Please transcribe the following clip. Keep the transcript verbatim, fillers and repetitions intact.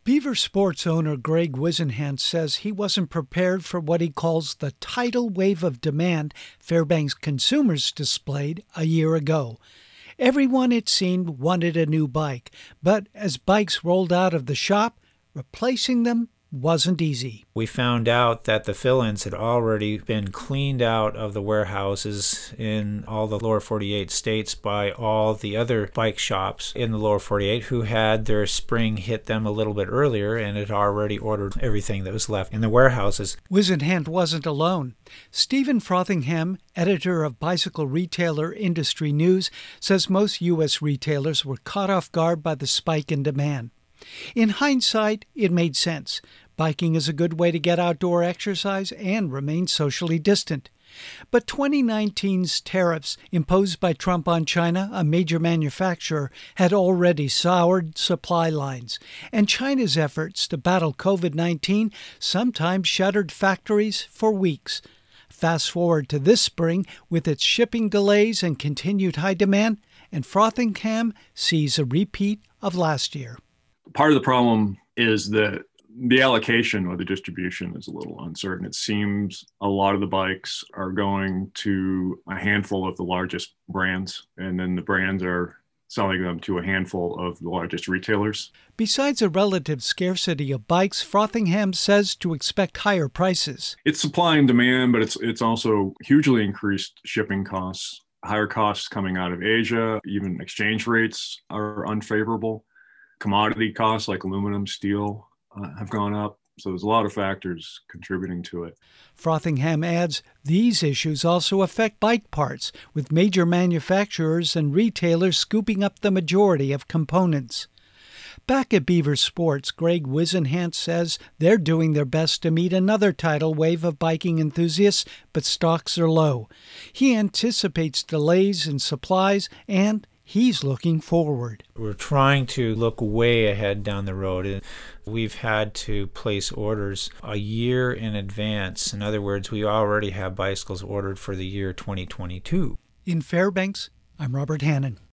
Beaver Sports owner Greg Wisenhant says he wasn't prepared for what he calls the tidal wave of demand Fairbanks consumers displayed a year ago. Everyone, it seemed, wanted a new bike, but as bikes rolled out of the shop, replacing them wasn't easy. We found out that the fill-ins had already been cleaned out of the warehouses in all the lower forty-eight states by all the other bike shops in the lower forty-eight who had their spring hit them a little bit earlier and had already ordered everything that was left in the warehouses. Wisenhant wasn't alone. Stephen Frothingham, editor of Bicycle Retailer Industry News, says most U S retailers were caught off guard by the spike in demand. In hindsight, it made sense. Biking is a good way to get outdoor exercise and remain socially distant. But twenty nineteen's tariffs imposed by Trump on China, a major manufacturer, had already soured supply lines, and China's efforts to battle covid nineteen sometimes shuttered factories for weeks. Fast forward to this spring with its shipping delays and continued high demand, and Frothingham sees a repeat of last year. Part of the problem is that the allocation or the distribution is a little uncertain. It seems a lot of the bikes are going to a handful of the largest brands, and then the brands are selling them to a handful of the largest retailers. Besides a relative scarcity of bikes, Frothingham says to expect higher prices. It's supply and demand, but it's it's also hugely increased shipping costs, higher costs coming out of Asia. Even exchange rates are unfavorable. Commodity costs like aluminum, steel uh, have gone up. So there's a lot of factors contributing to it. Frothingham adds these issues also affect bike parts, with major manufacturers and retailers scooping up the majority of components. Back at Beaver Sports, Greg Wisenhant says they're doing their best to meet another tidal wave of biking enthusiasts, but stocks are low. He anticipates delays in supplies and he's looking forward. We're trying to look way ahead down the road. We've had to place orders a year in advance. In other words, we already have bicycles ordered for the year twenty twenty-two. In Fairbanks, I'm Robert Hannon.